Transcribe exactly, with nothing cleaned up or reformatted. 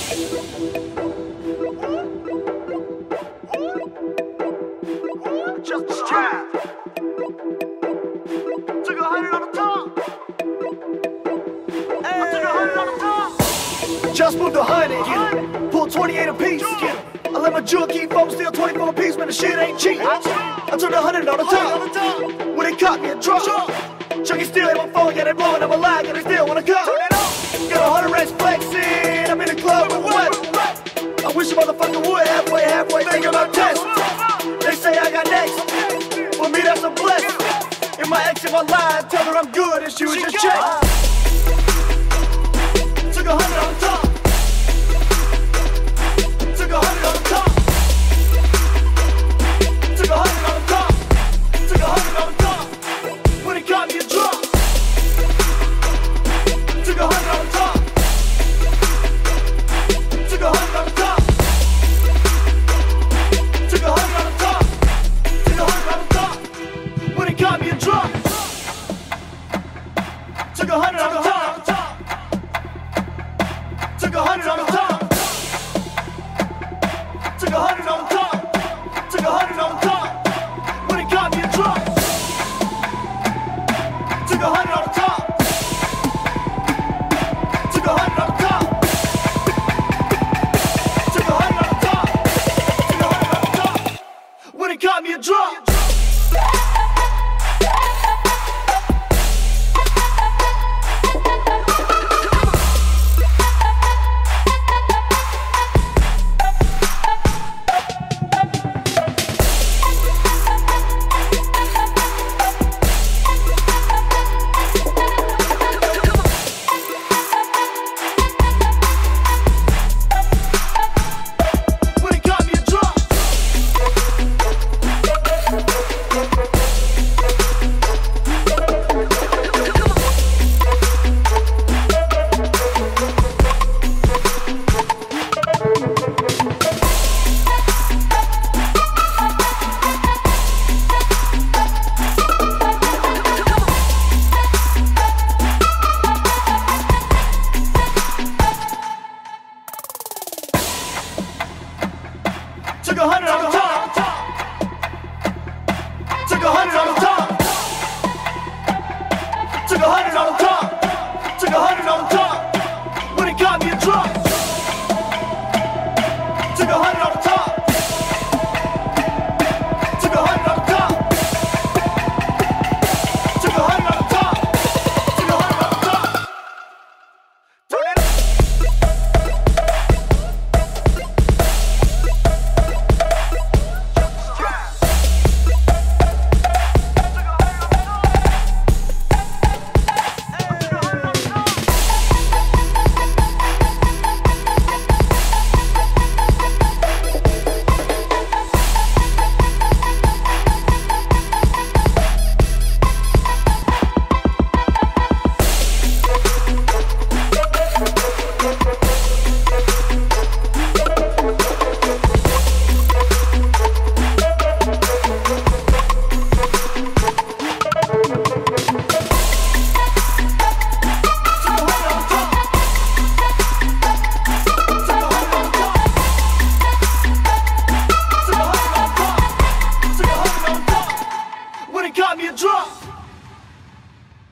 Just a strap. Took a hundred on the top. Hey. I took a hundred on the top. Just moved a hundred. Yeah. Pulled twenty-eight apiece. Yeah. I let my jewel keep folks steal twenty-four apiece, man, the shit ain't cheap. I took a hundred on the top. When they caught me a drop. Chucky still hit my phone, yeah, they blowing up a lie, yeah, they still wanna come. Got a hundred racks flexing, I'm in the club with what? I wish a motherfucker would halfway, halfway think about tests. They say I got next, for me that's a blessing. And my ex in my line, tell her I'm good and she was just checked. Took a hundred on the top. Took a hundred on the top. Took a hundred on the top. Took a hundred on the top. When it got me a drop. Took a hundred on the top. Took a hundred on the top. Took a hundred on the top. Took a hundred on the top. When it got me a drop. Took a hundred on the top. Took a hundred on the top.